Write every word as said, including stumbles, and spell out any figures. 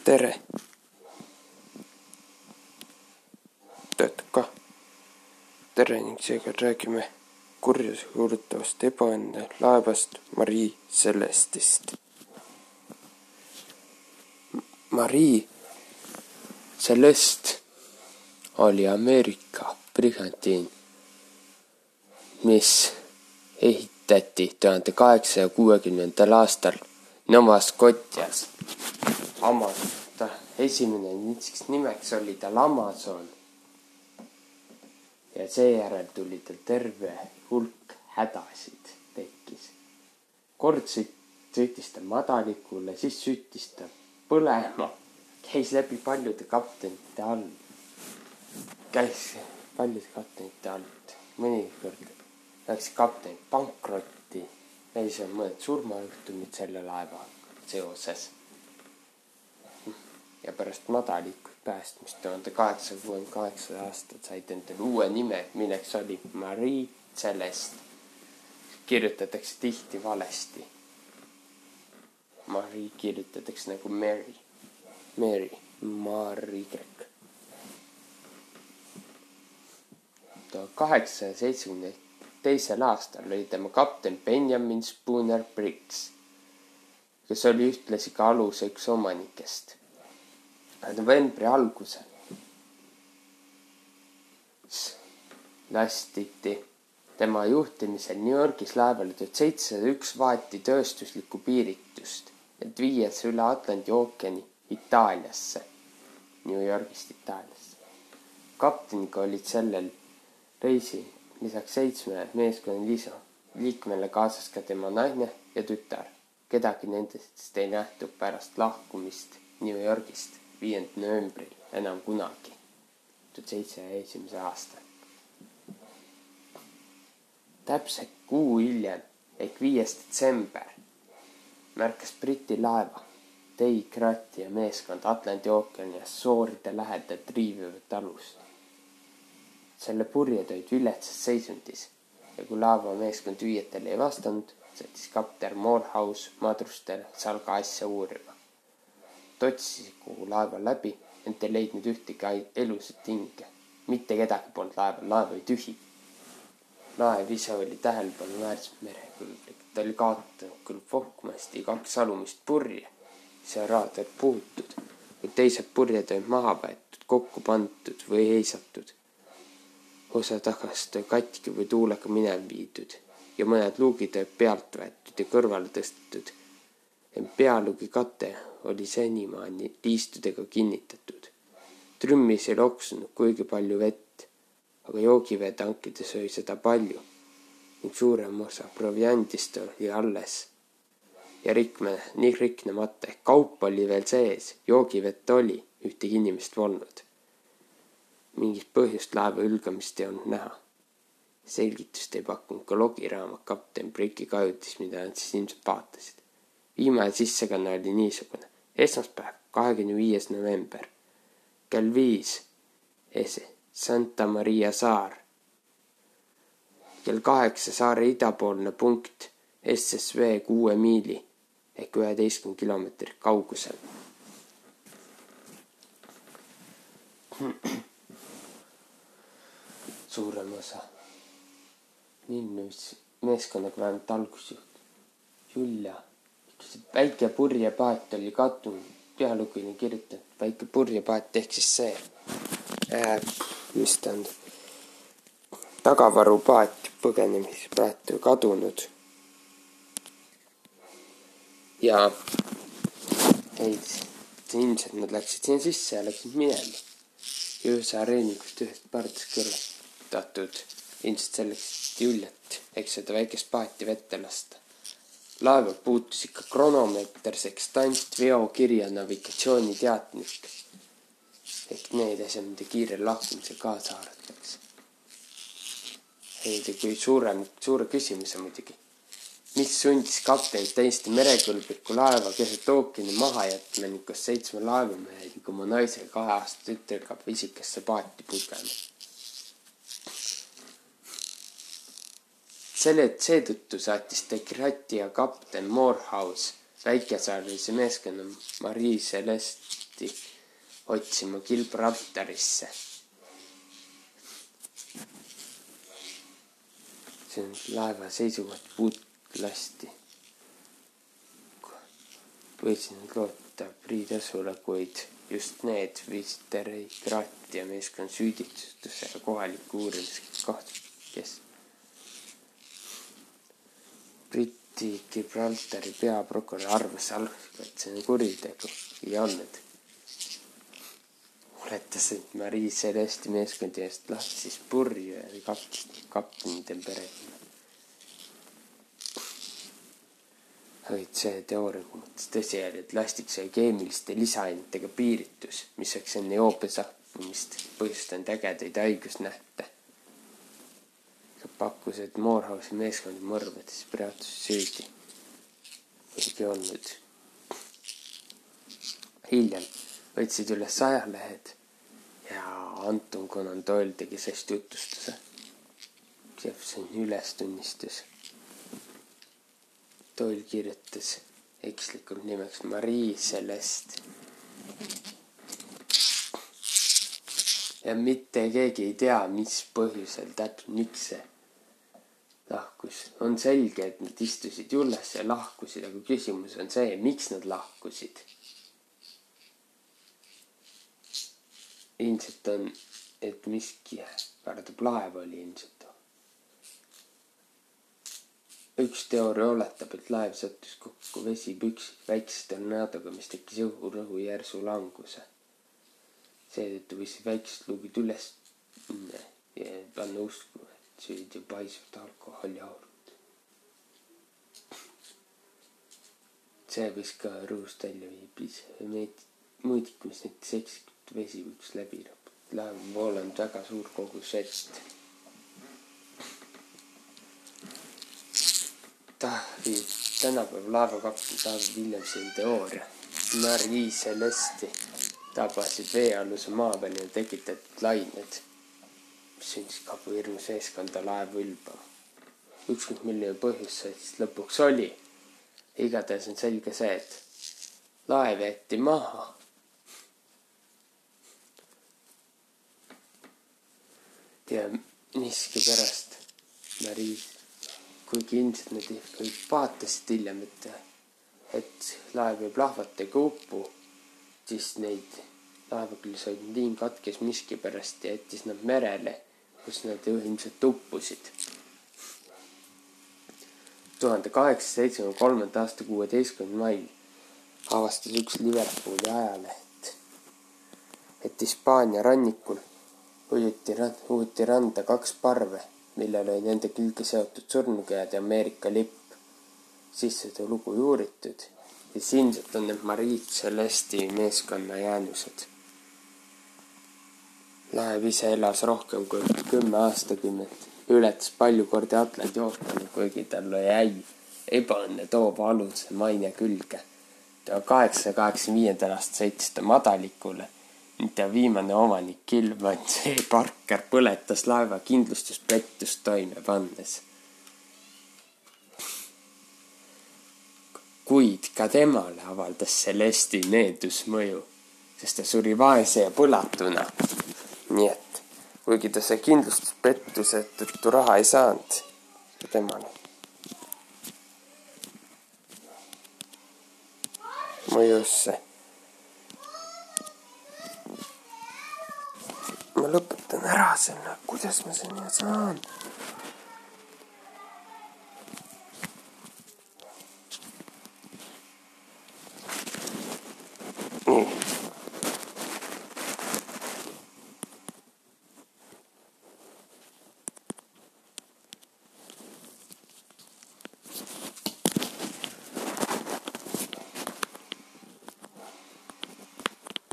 tere! Töötab ka. Tere ning seega räägime kurjuse kuulutavast ebaõnne laevast Marie Celestist. Marie Celeste oli Ameerika brigantiin, mis ehitati tuhande kaheksasaja kuuekümnendal aastal Nova Scotias. Ta esimene nimeks oli tal Amazon ja seejärel tuli tal terve hulk hädasid tekkis. Kord sõitis ta madalikule, siis süttis ta põlema, käis läbi paljude kaptenite all, käis paljude kaptenite alt, mõnikord läks kapten pankrotti, käis on mõned surmajuhtumid selle laeva seoses. Ja pärast madalikut päästmist tuhande kaheksasaja kuuekümne kaheksa aastal said endale uue nime, milleks oli Marie Celeste. Kirjutatakse tihti valesti. Marie kirjutatakse nagu Mary. Mary, Marie. tuhande kaheksasaja seitsmekümne teisel aastal oli tema kapten Benjamin Spooner Briggs, kes oli ühtlasi ka aluse üks omanikest. Novembri algusel lastiti tema juhtimisel New Yorgis laevale tuhat seitsesada üks vaati tööstuslikku piiritust, et viies üle Atlandi ookeani Itaaliasse, New Yorgist Itaaliasse. Kapteniga olid sellel reisil lisaks seitsme meeskonna liikmele kaasas ka tema naine ja tütar. Kedagi nendest ei nähtu pärast lahkumist New Yorgist viiendal novembril enam kunagi, tuhat seitsesaja esimese aastal. Täpselt kuu hiljem, ehk viies detsember, märkas Briti laeva Dei Grati ja meeskond Atlandi ookeani ja sooride lähedal triivivat alust. Selle purjed olid viletsas seisundis ja kui laeva meeskond viietele ei vastanud, sõitis kapten Morehouse madrustele salga asja uurima. Ta otsis kogu laeva läbi, ent ei leidnud ühtegi elusat hinge. Mitte kedagi polnud laeval, laev oli tühi. Laev ise oli tähelepanu väärselt merekõlblik. Ta oli kaotanud küll fokkmasti kaks alumist purje, see raadar puutud, kui teised purjed olid maha võetud, kokku pandud või heisatud. Osa tagast oli katki või tuulega minema viidud ja mõned luugid olid pealt võetud ja kõrvale tõstetud. Ent pealugi kate oli senimaani liistudega kinnitatud. Trümmis ei loksunud kuigi palju vett, aga joogivee tankides oli seda palju ning suurem osa proviandist oli alles ja rikme, nii riknemata ehk kaup oli veel sees, joogivett oli, ühtegi inimest polnud. Mingit põhjust laeva ülgamist ei olnud näha. Selgitust ei pakkunud ka logiraamat kapten Bricki kajutis, mida nad siis ilmselt vaatasid. Viimane sissekanne oli niisugune. Esmaspäev, kahekümne viies november. Kell viis. Ese. Santa Maria saar. Kell kaheksa saare idapoolne punkt. S S V kuue miili ehk üheteistkümne kilomeetri kaugusel. Suurem osa. Minus meeskonnaga vähemalt algusjuht. Julia. Väike purjepaat oli kadunud, pealugini kirjutanud, väike purjepaat ehk siis see, äh, mis ta on, tagavarupaat, põgenemispaat oli kadunud. Ja ei, ilmselt nad läksid siin sisse ja läksid minema. Jõusa areenikust ühest pardast kõrvatatud, ilmselt selleks Juliat, eks seda väikest paati vette lasta. Laeva puutus ikka kronomeeter, sekstant, veokiri ja navigatsiooniteatnik. Ehk need asjad, mida kiirel lahkumisel kaasa haaratakse. Heide kui suurem, suure küsimuse muidugi. Mis sundis kaptenit täiesti merekõlbliku laeva keset ookeani maha jätma ning koos seitsme laevamehe ning oma naisega kahe aasta tütrega pisikasse paati pugema. Selle seetõttu saatis De Grati ja kapten Morehouse väikesaarelise meeskonna Marie Celesti otsima Gibraltarisse. See on laeva seisukoht puutlasti. Võisin loota priitasule, kuid just need viisid Terei Kraati ja meeskond süüdistuse ja kohaliku uurimiskoht, kes Briti Gibraltari peaprokurör arvas algusega, et see on kuritegu ei olnud. Oletas, et Marie Celesti meeskondi eest lahtis purju ja kap, kaptenide perekonna. Hoid see teooria kummutas tõsiajal, et lastik sai keemiliste lisaainetega piiritus, mis oleks enne joobe sappumist põhjustanud ägedaid haigusnähte. Pakkus, et Morehouse'i meeskondi mõrvades peatus süüdi. Kuigi olnud. Hiljem võtsid üle sajalehed ja Anton Conan Doyle tegi sellest jutustuse. Jeffersoni ülestunnistus. Doyle kirjutas ekslikult nimeks Marie Celeste. Ja mitte keegi ei tea, mis põhjusel täpselt, miks see lahkus. On selge, et nad istusid julles ja lahkusid, aga küsimus on see, miks nad lahkusid. Ilmselt on, et miski pardab laev oli ilmselt. Üks teooria oletab, et laev sattus kokku vesipüksid väikse tornaadoga, mis tekkis õhurõhu järsu languse. Seetõttu võisid väikesed luugid üles ja panna usku, et süüd ju paisuvad alkoholiaurud. See võis ka rõhust välja viibis mõõdik, mis näiteks eksikut vesipüks läbi lõpud. Laev on voolanud väga suur kogus vett. Tahvi, tänapäev laevakapten David Williamsi teooria. Marie Celesti tabasid veealuse maa peal ja tekitatud lained, mis sündis kabu hirmus eeskonda laev ülbama. Ükskõik milline põhjus see siis lõpuks oli. Igatahes on selge see, et laev jäeti maha. Ja miski pärast Marie, kuigi ilmselt nad kõik vaatasid hiljem, et, et laev ei plahvata ega upu, siis neid laeva küll said liin katkes miski pärast ja jättis nad merele, kus nad ilmselt uppusid. tuhande kaheksasaja seitsmekümne kolmanda aasta kuueteistkümnendal mail avastas üks Liverpooli ajaleht, et Hispaania rannikul ujuti, ujuti randa kaks parve, millel oli nende külge seotud surnukead ja Ameerika lipp. Siis seda lugu juuritud ja ilmselt on need Marie Celesti meeskonna jäänused. Laev ise elas rohkem kui kümme aastakümmet, ületas palju kordi Atlandi ookeani, kuigi tal oli äi ebaõnne toova aluse maine külge. Ta kaheksasaja kaheksakümne viiendal aastal sõitis ta madalikule, mida viimane omanik Kilvan C. Parker põletas laeva kindlustuspettust toime pannes. Kuid ka temale avaldas Celesti needusmõju, sest ta suri vaese ja põlatuna. Nii et, kuigi ta see kindlustuspettuse tõttu raha ei saanud, temale mõjus see. Ma lõpetan ära selle, kuidas ma sinna saan. Nii.